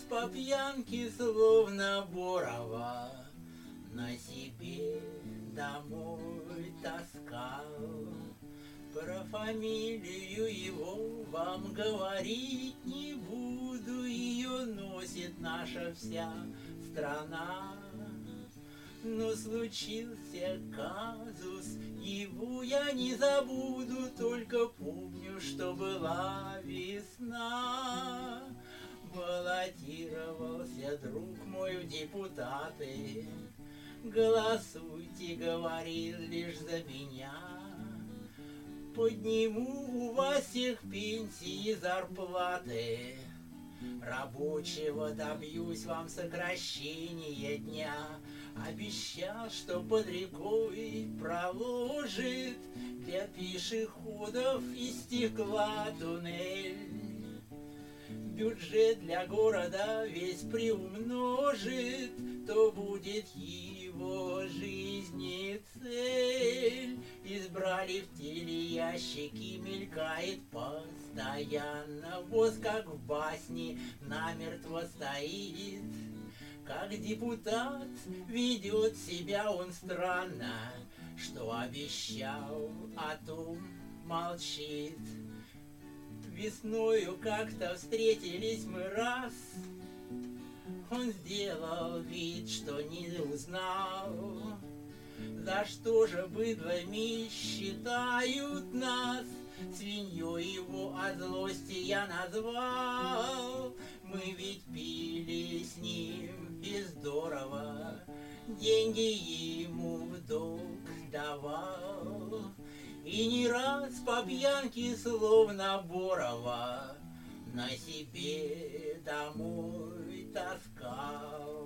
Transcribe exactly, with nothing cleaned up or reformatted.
по пьянке, словно Борова, на себе домой таскал. Про фамилию его вам говорить не буду, ее носит наша вся страна. Но случился казус, его я не забуду, только помню, что была весна. Баллотировался друг мой в депутаты, голосуйте, говорил, лишь за меня. Подниму у вас всех пенсии и зарплаты, рабочего добьюсь вам сокращения дня. Обещал, что под рекой проложит для пешеходов из стекла туннель. Бюджет для города весь приумножит, то будет его жизни цель. Избрали в телеящики, мелькает постоянно, воз как в басне намертво стоит. Как депутат ведет себя он странно, что обещал, о том молчит. Весною как-то встретились мы раз, он сделал вид, что не узнал. За что же быдлами считают нас? Свиньей его от злости я назвал. Мы ведь пили с ним и здорово, деньги ему в долг давал. И не раз по пьянке, словно Борова, на себе домой таскал.